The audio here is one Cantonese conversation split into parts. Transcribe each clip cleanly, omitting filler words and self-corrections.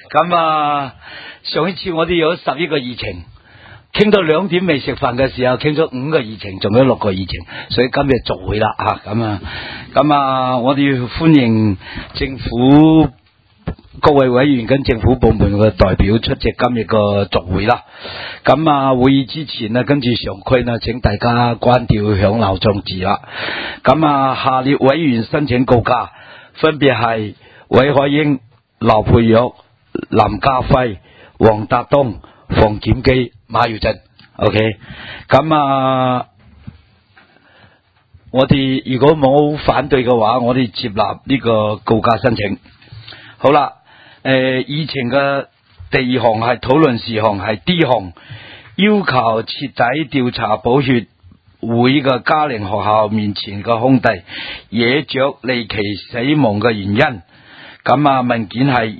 咁啊，上一次我哋有11個議程，傾到2點未食飯嘅時候，傾咗5個議程，仲有6個議程，所以今日續會啦咁啊，我哋要歡迎政府各位委員跟政府部門嘅代表出席今日個續會啦。咁啊，會議之前呢，跟住常規呢，請大家關掉響鬧鐘字啦。咁啊，下列委員申請告假，分別係韋海英、劉佩玉、林家輝、黃達東、馮檢基、馬耀振。OK， 咁啊，我哋如果冇反對嘅話，我哋接納呢個告假申請。好啦，議程嘅第2項係討論事項係 D 項，要求徹底調查寶血會嘅嘉陵學校面前嘅空地野雀離奇死亡嘅原因。咁啊，文件係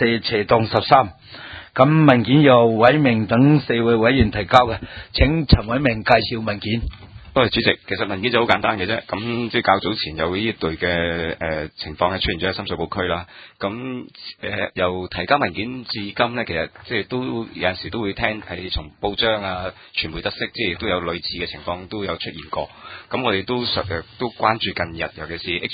24/13，咁文件由偉明等4位委員提交嘅，請陳偉明介紹文件。 多謝主席，其實文件就好簡單嘅啫。咁即係較早前有呢一類嘅情況係出現咗喺深水埗區啦。咁由提交文件至今呢，其實即係都有陣時都會聽係從報章啊、傳媒得悉，即係都有類似嘅情況都有出現過。咁我哋都都關注近日，尤其是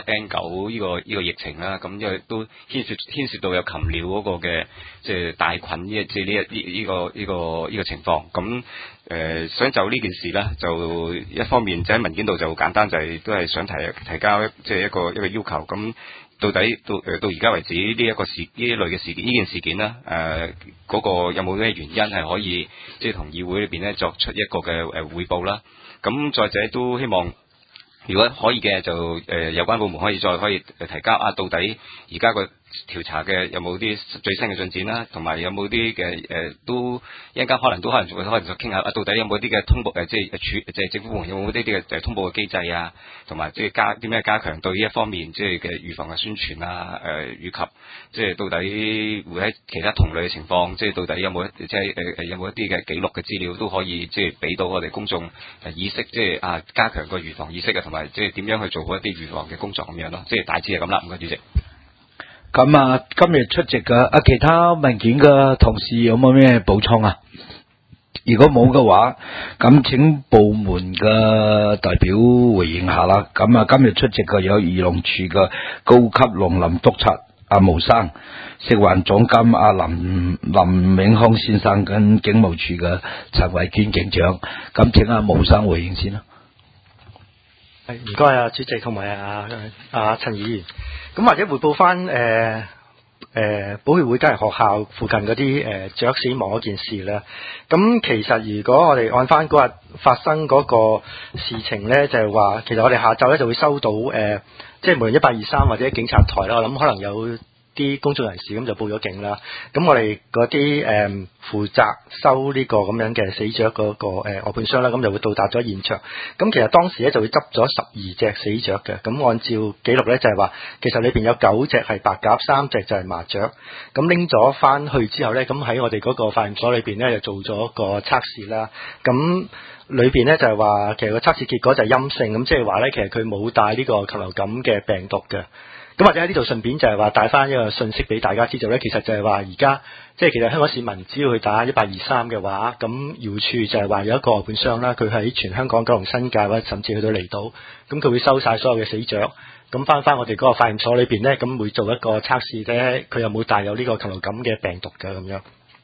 H7N9 呢個疫情啦。咁因為都牽涉到有禽鳥嗰個嘅即係大菌呢個情況。咁想就呢件事呢，就一方面就喺文件度就簡單，就係都係想提交即係一個要求。咁到底到而家為止呢一類嘅事件，呢件事件呢，嗰個有冇咩原因係可以即係同議會裏邊呢作出一個嘅匯報啦？咁再者都希望，如果可以嘅就有關部門可以提交到底而家個調查嘅有冇啲最新嘅進展啦，同埋有冇啲嘅都一陣間可能再傾下到底有冇啲嘅通報即係政府部門有冇啲嘅通報嘅機制啊，同埋即係啲咩加強對呢一方面即係嘅預防嘅宣傳啊，以及即係到底會喺其他同類嘅情況，即係到底有冇有冇一啲嘅記錄嘅資料都可以即係俾到我哋公眾意識，即係加強個預防意識啊，同埋即係點樣去做好一啲預防嘅工作咁樣咯，即係大致係咁啦。唔該主席。 咁啊，今日出席嘅其他文件嘅同事有冇咩補充啊？如果冇嘅話，咁請部門嘅代表回應下啦。咁啊，今日出席嘅有漁農處嘅高級農林督察阿毛生、食環總監阿林永康先生跟警務處嘅陳慧娟警長。咁請阿毛生回應先啦。 唔該啊，主席同埋阿陳議員。咁或者匯報翻寶血會嘉陵學校附近嗰啲雀死亡嗰件事咧。咁其實如果我哋按翻嗰日發生嗰個事情咧，就係話其實我哋下晝咧就會收到即係無論1823或者警察台啦，我諗可能有啲公眾人士咁就報咗警啦。咁我哋嗰啲負責收呢個咁樣嘅死雀嗰個外判商啦，咁就會到達咗現場。咁其實當時咧就會執咗12隻死雀嘅。咁按照記錄咧就係話，其實裏邊有9隻係白鴿，3隻就係麻雀。咁拎咗翻去之後咧，咁喺我哋嗰個化驗所裏邊咧就做咗個測試啦。咁裏邊咧就係話，其實個測試結果就係陰性，咁即係話咧，其實佢冇帶呢個禽流感嘅病毒嘅。咁或者喺呢度順便就係話帶翻一個信息俾大家知道咧，其實就係話而家即係其實香港市民只要去打1823嘅話，咁漁處就係話有一個外判商啦，佢喺全香港九龍新界或者甚至去到離島，咁佢會收晒所有嘅死雀，咁翻我哋嗰個化驗所裏邊咧，咁會做一個測試咧，佢有冇帶有呢個禽流感嘅病毒嘅咁樣。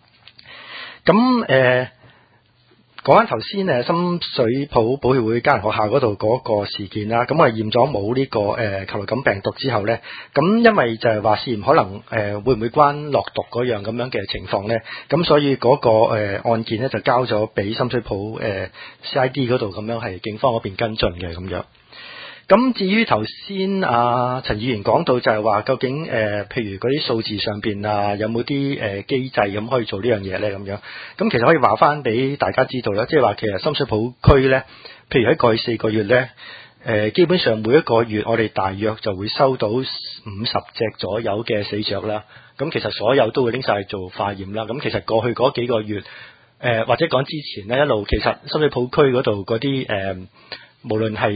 咁講翻頭先深水埗寶血會嘉陵學校嗰度嗰個事件啦，咁我驗咗冇呢個禽流感病毒之後咧，咁因為就係話試驗可能會唔會關落毒嗰樣咁樣嘅情況咧，咁所以嗰個案件咧就交咗俾深水埗CID 嗰度，咁樣係警方嗰邊跟進嘅咁樣。咁至於頭先陳議員講到就係話，究竟譬如嗰啲數字上邊有冇啲機制咁可以做呢樣嘢咧咁樣？咁其實可以話翻俾大家知道啦，即係話其實深水埗區咧，譬如喺過去4個月咧，基本上每一個月我哋大約就會收到50隻左右嘅死雀啦。咁其實所有都會拎晒去做化驗啦。咁其實過去嗰幾個月或者講之前咧，一路其實深水埗區嗰度嗰啲無論係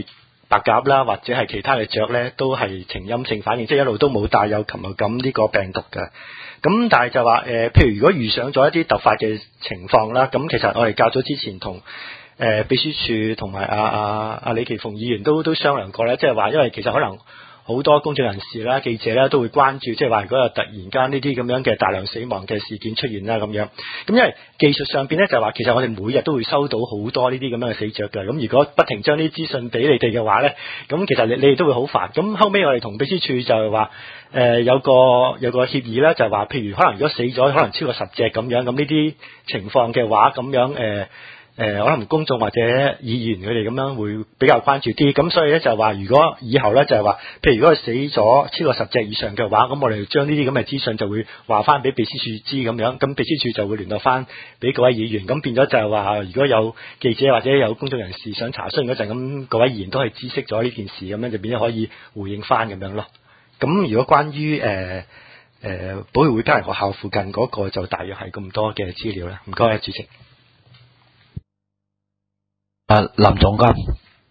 白鴿啦，或者係其他嘅雀咧，都係呈陰性反應，即係一路都冇帶有禽流感呢個病毒嘅。咁但係就話譬如如果遇上咗一啲突發嘅情況啦，咁其實我哋較早之前同秘書處同埋阿李奇鳳議員都商量過咧，即係話因為其實可能好多公眾人士啦、記者啦都會關注，即係話如果有突然間呢啲咁樣嘅大量死亡嘅事件出現啦咁樣，咁因為技術上邊咧就係話其實我哋每日都會收到好多呢啲咁樣嘅死雀嘅，咁如果不停將呢啲資訊俾你哋嘅話咧，咁其實你哋都會好煩。咁後尾我哋同秘書處就係話有個協議啦，就係話譬如可能如果死咗可能超過10隻咁樣，咁呢啲情況嘅話咁樣可能公眾或者議員佢哋咁樣會比較關注啲，咁所以咧就係話，如果以後咧就係話，譬如如果佢死咗超過10隻以上嘅話，咁我哋將呢啲咁嘅資訊就會話翻俾秘書處知咁樣，咁秘書處就會聯絡翻俾各位議員，咁變咗就係話，如果有記者或者有公眾人士想查詢嗰陣，咁各位議員都係知悉咗呢件事，咁樣就變咗可以回應翻咁樣咯。咁如果關於保協會家庭學校附近嗰個就大約係咁多嘅資料啦。唔該，主席。 林總監，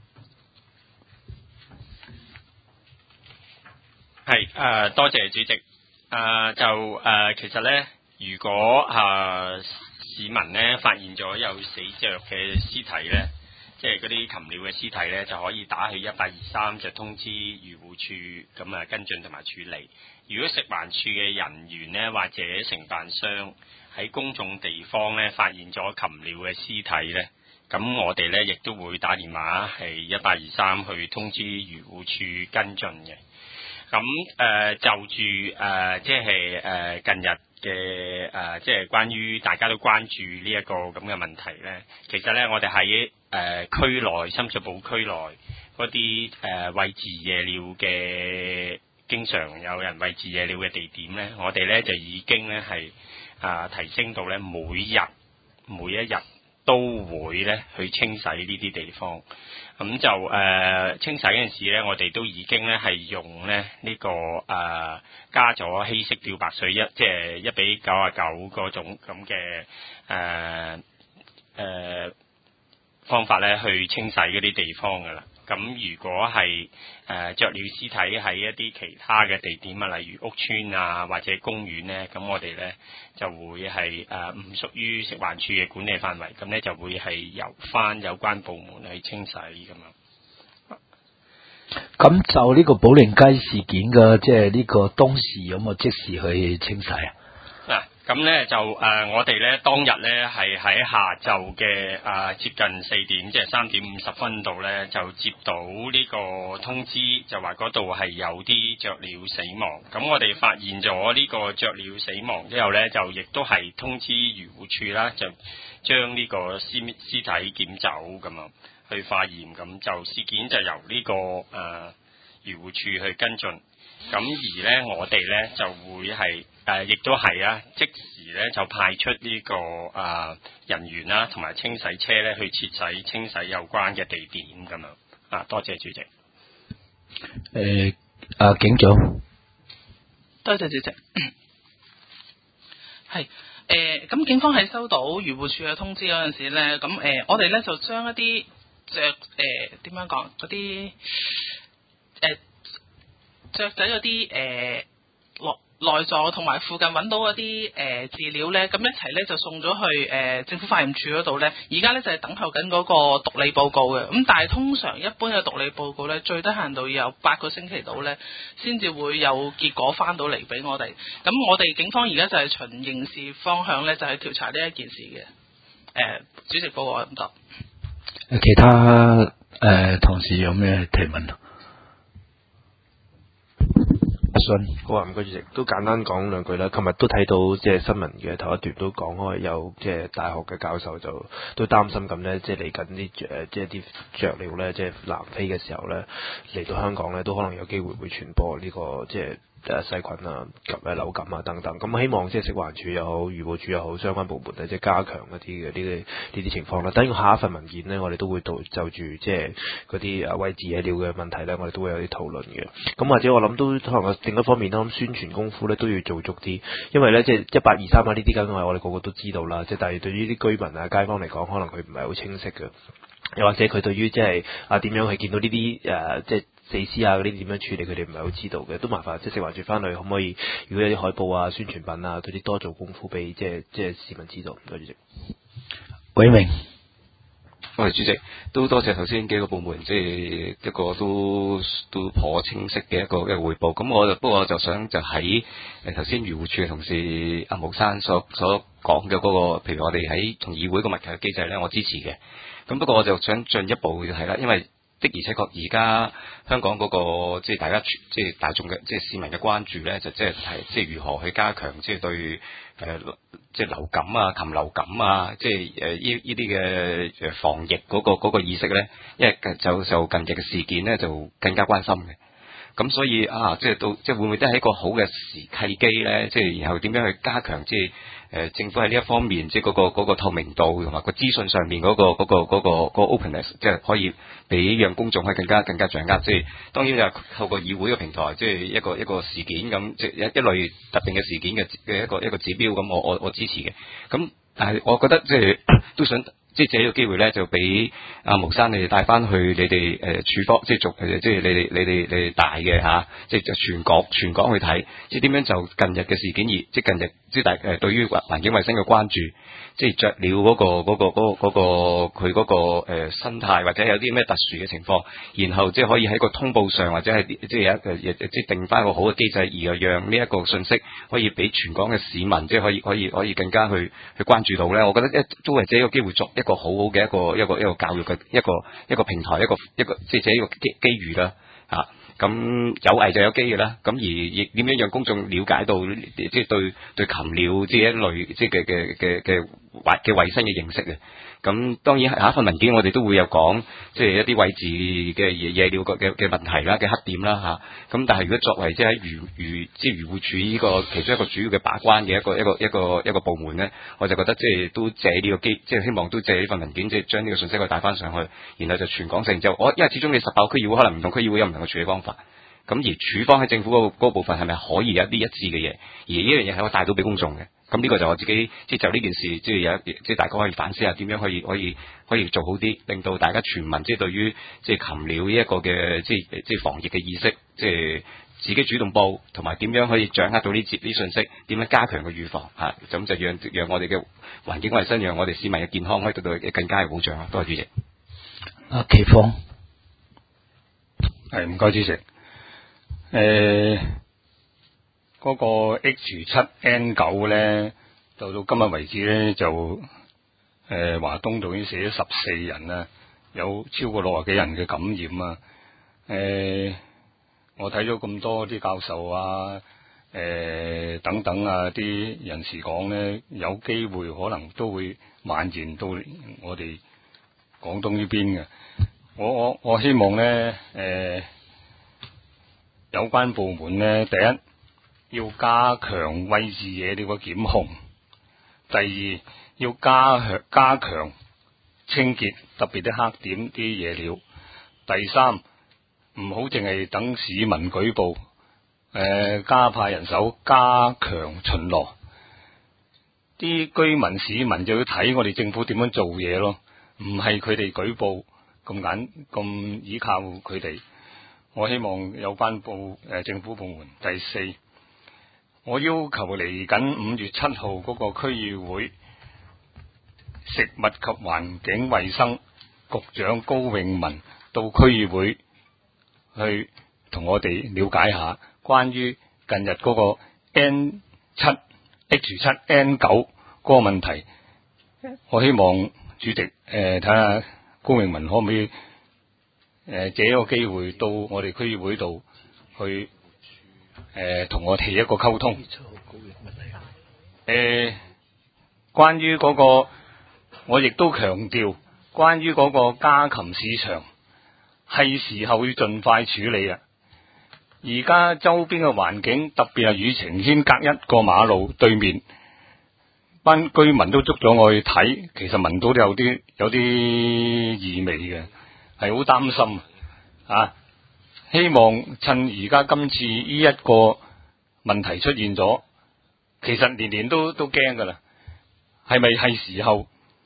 係多謝主席。其實咧，如果市民咧發現咗有死雀嘅屍體咧，即係嗰啲禽鳥嘅屍體咧，就可以打去1823就通知漁護處咁跟進同埋處理。如果食環署嘅人員咧或者承辦商喺公眾地方咧發現咗禽鳥嘅屍體咧，咁我哋咧亦都會打電話係1823去通知漁護處跟進嘅。咁就住即係近日嘅即係關於大家都關注呢一個咁嘅問題咧，其實咧我哋喺區內深水埗區內嗰啲餵飼夜鳥嘅經常有人餵飼夜鳥嘅地點咧，我哋咧就已經咧係提升到咧每一日都會咧去清洗呢啲地方。咁就清洗嗰陣時咧，我哋都已經咧係用咧呢個加咗稀釋漂白水即係1:99嗰種咁嘅方法咧去清洗嗰啲地方噶啦。咁如果係雀鳥屍體喺一啲其他嘅地點啊，例如屋邨啊或者公園咧，咁我哋咧就會係唔屬於食環署嘅管理範圍，咁咧就會係由翻有關部門去清洗咁樣。 咁就呢個寶靈雞事件嘅即係呢個當時有冇即時去清洗啊？ 咁咧就我哋咧當日咧係喺下晝嘅接近4點，即係3點50分度咧就接到呢個通知，就話嗰度係有啲雀鳥死亡。咁我哋發現咗呢個雀鳥死亡之後咧，就亦都係通知漁護處啦，就將呢個屍體檢走咁啊，去化驗。咁就事件就由呢個漁護處去跟進。咁而咧我哋咧就會係亦都係即時咧就派出呢個人員啦，同埋清洗車咧去徹洗清洗有關嘅地點咁樣。多謝主席。 警長， 多謝主席。係咁警方喺收到漁護處嘅通知嗰陣時咧，咁我哋咧就將一啲點樣講嗰啲雀仔嗰啲內臟同埋附近揾到嗰啲飼料咧，咁一齊咧就送咗去政府化驗處嗰度咧。而家咧就係等候緊嗰個毒理報告嘅。咁但係通常一般嘅毒理報告咧，最低限度要有8個星期到咧，先至會有結果翻到嚟俾我哋。咁我哋警方而家就係循刑事方向咧，就係調查呢一件事嘅。主席報告咁多。 其他同事有咩提問啊？ 好啊，唔該主席，都簡單講兩句啦。琴日都睇到即係新聞嘅頭一段都講開有即係大學嘅教授就都擔心咁咧，即係嚟緊啲即係啲雀鳥咧，即係南飛嘅時候咧嚟到香港咧，都可能有機會會傳播呢個即係細菌啊、及流感啊等等。咁希望即係食環署又好、漁護署又好，相關部門咧即係加強一啲嘅呢啲情況啦。等於下一份文件咧，我哋都會就住即係嗰啲餵飼野鳥嘅問題咧，我哋都會有啲討論嘅。咁或者我諗都可能另一方面啦，宣傳功夫咧都要做足啲，因為咧即係1823呢啲梗係我哋個個都知道啦。即係但係對於啲居民啊、街坊嚟講，可能佢唔係好清晰嘅。 又或者佢對於即係點樣去見到呢啲即係死屍嗰啲點樣處理，佢哋唔係好知道嘅，都麻煩即係食環署翻去可唔可以，如果有啲海報啊、宣傳品啊，對啲多做功夫俾即係市民知道。唔該主席。 偉明。 喂，主席，都多謝頭先幾個部門，即係一個都頗清晰嘅一個彙報。咁不過我就想就喺頭先漁護署嘅同事阿毛生所講嘅嗰個，譬如我哋喺同議會個默契嘅機制咧，我支持嘅。咁不過我就想進一步係啦，因為的而且確而家香港嗰個即係大家即係大眾嘅即係市民嘅關注咧，就即係如何去加強即係對即係流感啊、禽流感啊，即係呢啲嘅防疫嗰個意識咧，因為就近日嘅事件咧就更加關心嘅。咁所以即係會唔會都係一個好嘅契機咧？即係然後點樣去加強即係政府喺呢一方面即係嗰個透明度同埋個資訊上面嗰個 openness， 即係可以俾讓公眾可以更加掌握。即係當然就透過議會嘅平台，即係一個事件咁，即係一類特定嘅事件嘅一個指標咁，我支持嘅。咁但係我覺得即係都想。即係借呢個機會咧，就俾阿毛生你哋帶翻去你哋處方，即係你哋大嘅即係全港去睇，即係點樣就近日嘅事件而即係近日即係對於環境衛生嘅關注，即係雀鳥嗰個佢嗰個生態或者有啲咩特殊嘅情況，然後即係可以喺個通報上或者係即係有一個即係定翻一個好嘅機制，而讓呢一個信息可以俾全港嘅市民即係可以更加去關注到咧。我覺得都係借呢個機會作一個好好嘅一個教育嘅一個平台，一個即係借呢個機遇啦嚇。咁有危就有機嘅啦，咁而亦點樣讓公眾了解到即係對禽鳥即係一類即係嘅衞生嘅認識嘅。咁當然下一份文件我哋都會有講，即係一啲位置嘅野鳥嘅問題啦、嘅黑點啦嚇。咁但係如果作為即係喺漁護署呢個其中一個主要嘅把關嘅一個部門咧，我就覺得即係都借呢個機，即係希望都借呢份文件，即係將呢個信息去帶翻上去，然後就全港性就因為始終你18區議會可能唔同區議會有唔同嘅處理方法。咁而處方喺政府嗰部分係咪可以有一啲一致嘅嘢，而呢樣嘢係可以帶到俾公眾嘅？咁呢個就我自己即係就呢件事，即係即係大家可以反思下點樣可以做好啲，令到大家全民即係對於即係禽鳥呢一個嘅即係防疫嘅意識，即係自己主動報，同埋點樣可以掌握到呢啲信息，點樣加強個預防嚇，咁就讓我哋嘅環境衞生，讓我哋市民嘅健康可以得到更加嘅保障啦。多謝主席。 阿奇芳， 係唔該主席。嗰個 H7N9 咧，到今日為止咧就華東度已經死咗14人啦，有超過60幾人嘅感染啊！我睇咗咁多啲教授啊，等等啊啲人士講咧，有機會可能都會蔓延到我哋廣東呢邊嘅。我希望咧有關部門咧，第一要加強餵飼野鳥嘅檢控，第二要加強清潔，特別啲黑點啲野鳥，第三唔好淨係等市民舉報，加派人手加強巡邏，啲居民市民就要睇我哋政府點樣做嘢咯，唔係佢哋舉報咁依靠佢哋。我希望有關政府部門。第四，我要求嚟緊5月7號嗰個區議會食物及環境衛生局長高永文到區議會去同我哋了解下關於近日嗰個 H7N9 嗰個問題。我希望主席睇下高永文可唔可以借一個機會到我哋區議會度去同我哋一個溝通。關於嗰個，我亦都強調，關於嗰個家禽市場係時候要盡快處理啊！而家周邊嘅環境，特別係與晴軒隔一個馬路對面，班居民都捉咗我去睇，其實聞到都有啲異味嘅。係好擔心啊！希望趁而家今次呢一個問題出現咗，其實年年都驚噶啦，係咪係時候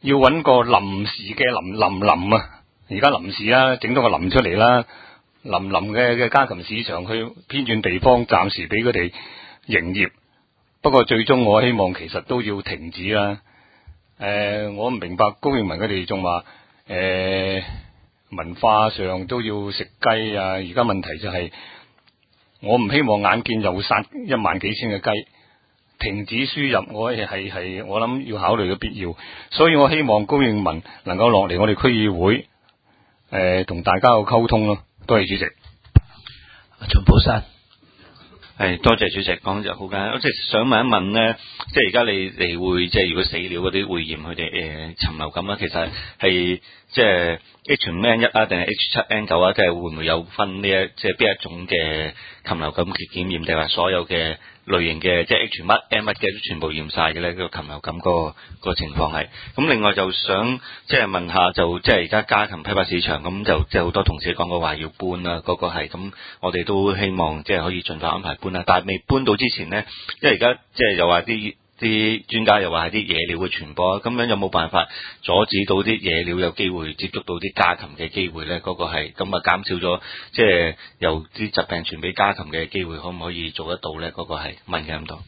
要揾個臨時嘅林啊，而家臨時啊，整多個林出嚟啦，林嘅家禽市場去偏遠地方，暫時俾佢哋營業。不過最終我希望其實都要停止啦。我唔明白高永文佢哋仲話文化上都要食雞啊，而家問題就係、我唔希望眼見又殺1萬幾千嘅雞，停止輸入，我係我諗要考慮嘅必要，所以我希望高永文能夠落嚟我哋區議會，同大家有溝通咯。多謝主席。 秦寶山。 係多謝主席講就好簡單，即係想問一問咧，即係而家你會即係如果死鳥嗰啲會驗佢哋禽流感啦，其實係即係 H5N1 啊，定係 H7N9 啊，即係會唔會有分呢即係邊一種嘅禽流感檢驗，定係所有嘅類型嘅即係 H 乜 N 乜嘅都全部驗晒嘅咧？個禽流感個情況係咁。另外就想即係問下，就即係而家家禽批發市場咁就即係好多同事講過話要搬啦，嗰個係咁，我哋都希望即係可以盡快安排搬啦。但係未搬到之前呢，因為而家即係又話啲專家又話係啲野鳥嘅傳播，咁樣有冇辦法阻止到啲野鳥有機會接觸到啲家禽嘅機會咧？嗰個係咁啊，減少咗即係由啲疾病傳俾家禽嘅機會，可唔可以做得到咧？嗰個係問嘅咁多。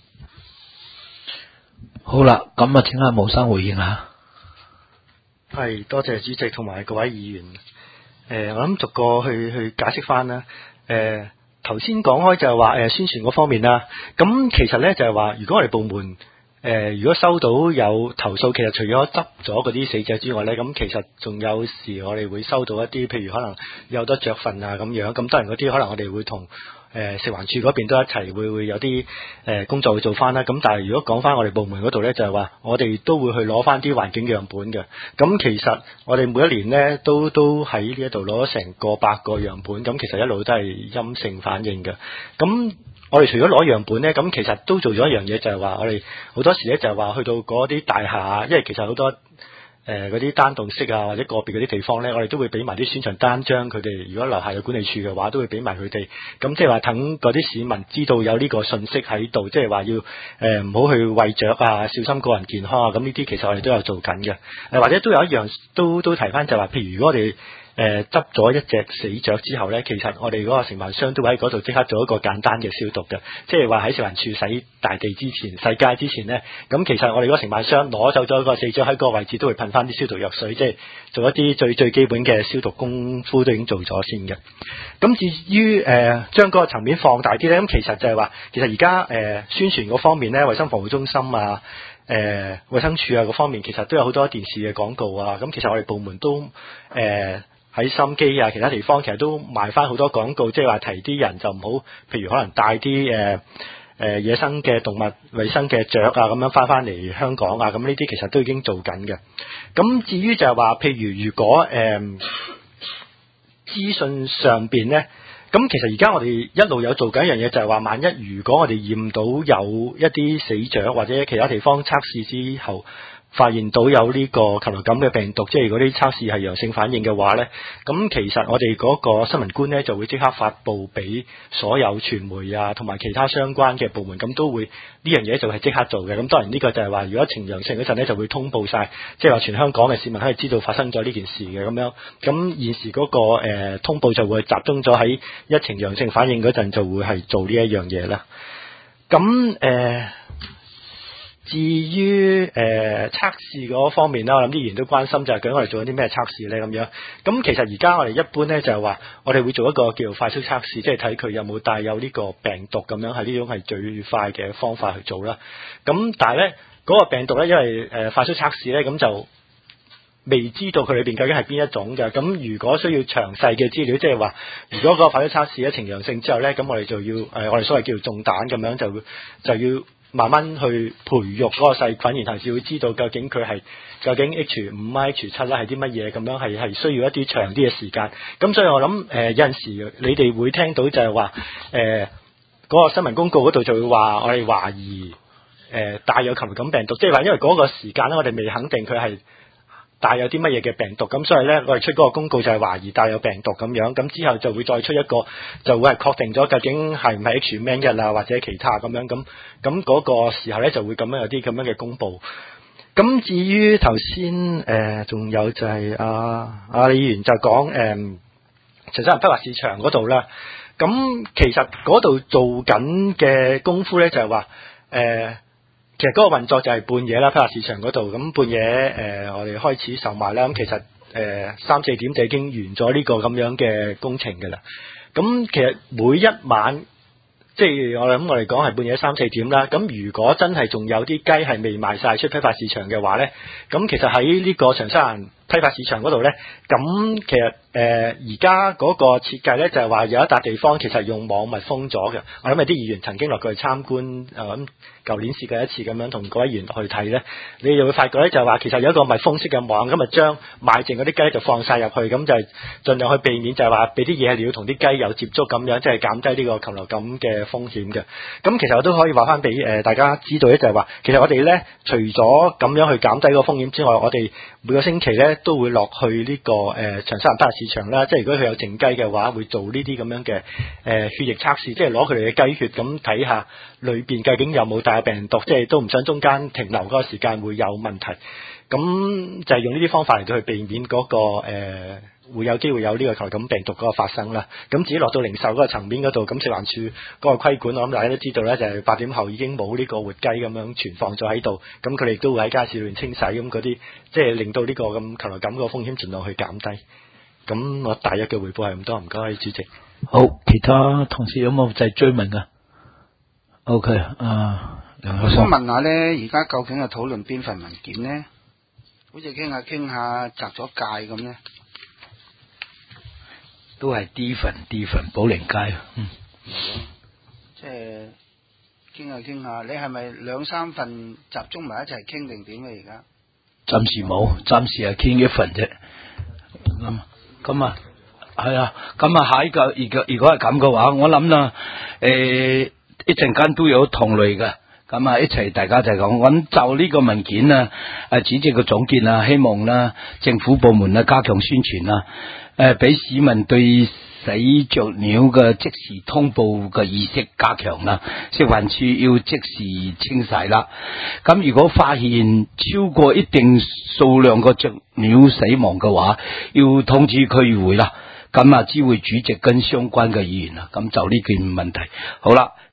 好啦，咁啊，請阿毛生回應下。 係多謝主席同埋各位議員。我諗逐個去解釋翻啦。頭先講開就係話宣傳嗰方面啦。咁其實咧就係話，如果我哋部門如果收到有投訴，其實除咗執咗嗰啲死者之外咧，咁其實仲有時我哋會收到一啲，譬如可能有好多雀糞啊咁樣。咁當然嗰啲可能我哋會同食環署嗰邊都一齊會有啲工作去做翻啦。咁但係如果講翻我哋部門嗰度咧，就係話我哋都會去攞翻啲環境樣本嘅。咁其實我哋每一年咧都喺呢一度攞咗成個100個樣本，咁其實一路都係陰性反應嘅。咁我哋除咗攞樣本咧，咁其實都做咗一樣嘢，就係話我哋好多時咧就係話去到嗰啲大廈，因為其實好多嗰啲單棟式啊或者個別嗰啲地方咧，我哋都會俾埋啲宣傳單張佢哋，如果樓下有管理處嘅話，都會俾埋佢哋。咁即係話等嗰啲市民知道有呢個信息喺度，即係話要唔好去餵雀啊，小心個人健康啊。咁呢啲其實我哋都有做緊嘅。或者都有一樣都提翻就係話，譬如如果我哋執咗一隻死雀之後咧，其實我哋嗰個承辦商都會喺嗰度即刻做一個簡單嘅消毒嘅，即係話喺食環署洗大地之前、洗街之前咧，咁其實我哋嗰個承辦商攞走咗個死雀喺個位置，都會噴翻啲消毒藥水，即係做一啲最基本嘅消毒功夫都已經做咗先嘅。咁至於將嗰個層面放大啲咧，咁其實就係話，其實而家宣傳嗰方面咧，衞生防護中心啊、衛生署啊嗰方面，其實都有好多電視嘅廣告啊。咁其實我哋部門都喺心機啊，其他地方其實都賣翻好多廣告，即係話提啲人就唔好，譬如可能帶啲野生嘅動物、衞生嘅雀啊咁樣翻嚟香港啊，咁呢啲其實都已經做緊嘅。咁至於就係話，譬如果資訊上邊咧，咁其實而家我哋一路有做緊一樣嘢，就係話萬一如果我哋驗到有一啲死雀或者其他地方測試之後，發現到有呢個禽流感嘅病毒，即係如果啲測試係陽性反應嘅話咧，咁其實我哋嗰個新聞官咧就會即刻發布俾所有傳媒啊，同埋其他相關嘅部門，咁都會呢樣嘢就係即刻做嘅。咁當然呢個就係話，如果呈陽性嗰陣咧，就會通報晒，即係話全香港嘅市民可以知道發生咗呢件事嘅咁樣。咁現時嗰個通報就會集中咗喺一呈陽性反應嗰陣，就會係做呢一樣嘢啦。咁至於測試嗰方面啦，我諗啲議員都關心就係究竟我哋做緊啲咩測試咧咁樣。咁其實而家我哋一般咧就係話，我哋會做一個叫快速測試，即係睇佢有冇帶有呢個病毒咁樣，係呢種係最快嘅方法去做啦。咁但係咧嗰個病毒咧，因為快速測試咧，咁就未知道佢裏邊究竟係邊一種嘅。咁如果需要詳細嘅資料，即係話如果個快速測試一呈陽性之後咧，咁我哋就要我哋所謂叫做種蛋咁樣，就要慢慢去培育嗰個細菌，然後就會知道究竟佢係究竟 H5 啊 H7 啦係啲乜嘢咁樣，係需要一啲長啲嘅時間。咁所以我諗有陣時你哋會聽到就係話嗰個新聞公告嗰度就會話我哋懷疑帶有禽流感病毒，即係話因為嗰個時間咧我哋未肯定佢係帶有啲乜嘢嘅病毒，咁所以咧我哋出嗰個公告就係懷疑帶有病毒咁樣，咁之後就會再出一個就會係確定咗究竟係唔係 H5N1 啊或者其他咁樣，咁嗰個時候咧就會咁樣有啲咁樣嘅公佈。 咁至於頭先仲有就係阿李議員就講長沙灣批發市場嗰度啦。咁其實嗰度做緊嘅功夫咧就係話其實嗰個運作就係半夜啦，批發市場嗰度咁半夜我哋開始售賣啦。咁其實3-4點就已經完咗呢個咁樣嘅工程㗎啦。咁其實每一晚即係我哋講係半夜3-4點啦。咁如果真係仲有啲雞係未賣晒出批發市場嘅話咧，咁其實喺呢個長沙灣批發市場嗰度咧，咁其實而家嗰個設計咧就係話有一笪地方其實用網密封咗嘅。我諗有啲議員曾經落過去參觀，咁舊年試過一次咁樣同各位議員去睇咧，你就會發覺咧就係話其實有一個密封式嘅網，咁啊將賣剩嗰啲雞就放晒入去，咁就係盡量去避免就係話俾啲野鳥同啲雞有接觸咁樣，即係減低呢個禽流感嘅風險嘅。咁其實我都可以話翻俾大家知道咧，就係話其實我哋咧除咗咁樣去減低個風險之外，我哋每個星期咧都會落去呢個長沙灣批發市場啦，即係如果佢有剩雞嘅話，會做呢啲咁樣嘅血液測試，即係攞佢哋嘅雞血咁睇下裏邊究竟有冇帶病毒，即係都唔想中間停留嗰個時間會有問題。咁就係用呢啲方法嚟到去避免嗰個會有機會有呢個禽流感病毒嗰個發生啦。咁至於落到零售嗰個層面嗰度，咁食環署嗰個規管，我諗大家都知道咧，就係8點後已經冇呢個活雞咁樣存放咗喺度，咁佢哋都會喺街市裏面清洗，咁嗰啲即係令到呢個咁禽流感嗰個風險盡量去減低。咁我大約嘅回報係咁多，唔該主席。 好，其他同事有冇就係追問㗎 ？OK， 我想問下咧，而家究竟係討論邊份文件呢？好似傾下摘咗界咁呢？ 都係 D 份寶靈街。 即係傾下，你係咪2-3份集中埋一齊傾定點嘅而家？ 暫時冇，暫時係傾一份啫。咁啊，係啊，咁啊下一個如果係咁嘅話，我諗啦，一陣間都有同類嘅。咁啊，一齊大家就講，咁就呢個文件啊，主席嘅總結啊，希望啦，政府部門啊加強宣傳啦，俾市民對死雀鳥嘅即時通報嘅意識加強啦，食環署要即時清洗啦。咁如果發現超過一定數量嘅雀鳥死亡嘅話，要通知區議會啦。咁啊，知會主席跟相關嘅議員啦。咁就呢件問題，好啦。